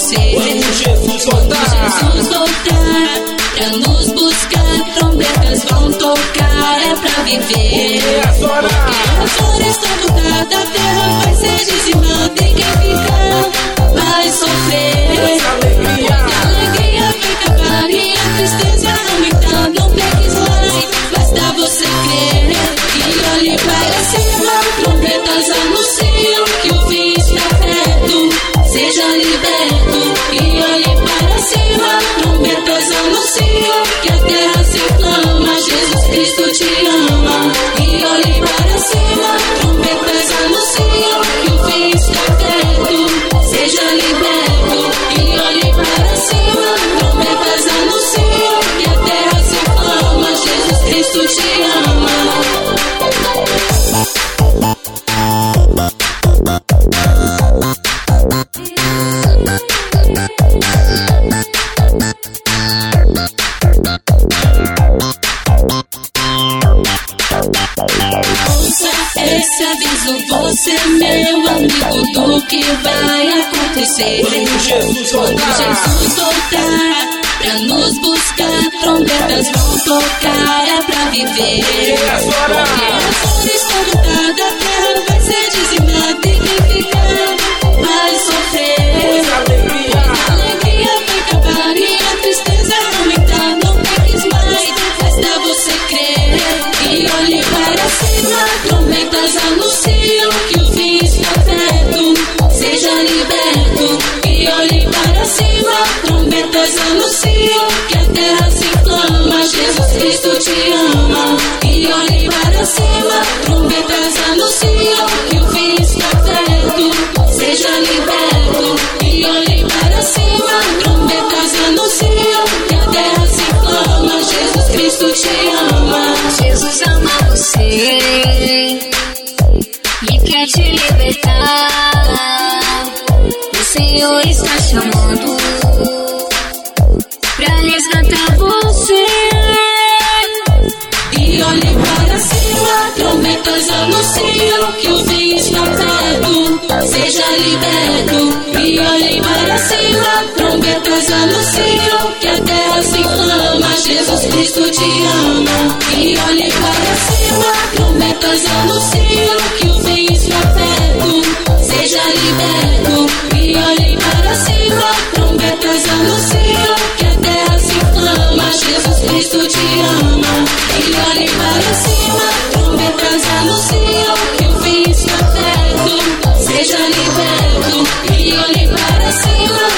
acontecer. Quando Jesus voltar, pra nos buscar, trombetas vão tocar, é pra viver. porque as horas estão mudadas, a terra vai ser dizimada e quem ficar vai sofrer. alegria, A alegria vai acabar e a tristeza aumentar. Não pegues mais, basta você crer. E olhe para cima, trombetas anunciam que o fim está perto. Seja liberto e olhe para cima, trombetas anunciam que a terra se inflama. Jesus Cristo te ama. E olhe para cima, trombetas anunciam que o fim está perto. Seja liberto e olhe para cima, trombetas anunciam que a terra se inflama. Jesus Cristo te ama. Ouça esse aviso, você meu amigo, do que vai acontecer. quando Jesus voltar, pra nos buscar, trombetas vão tocar, é pra viver. porque as horas Estão mudadas, a terra vai ser dizimada e quem ficar vai sofrer. alegria, A alegria vai acabar e a tristeza aumentar. Não pegues mais, basta você crer. E olhe para cima, trombetas anunciam que o fim está perto. Seja liberto e olhe para cima, trombetas anunciam que a terra se inflama. Jesus Cristo te ama. E olhe para cima, trombetas anunciam que o fim está perto. Seja liberto e olhe para cima, trombetas anunciam que a terra se inflama. Jesus Cristo te ama. Jesus ama você e quer te libertar. O Senhor está chamando pra resgatar você. E olhe para cima, trombetas anunciam que o fim está perto. Seja liberto e olhe para cima, trombetas anunciam que a terra se inflama. Jesus Cristo te ama. E olhe para cima, trombetas anunciam que o fim está perto. Seja liberto e olhe para cima, trombetas anunciam que a terra se inflama. Jesus Cristo te ama. E olhe para cima, trombetas anunciam que o fim está perto. Seja liberto e olhe para cima,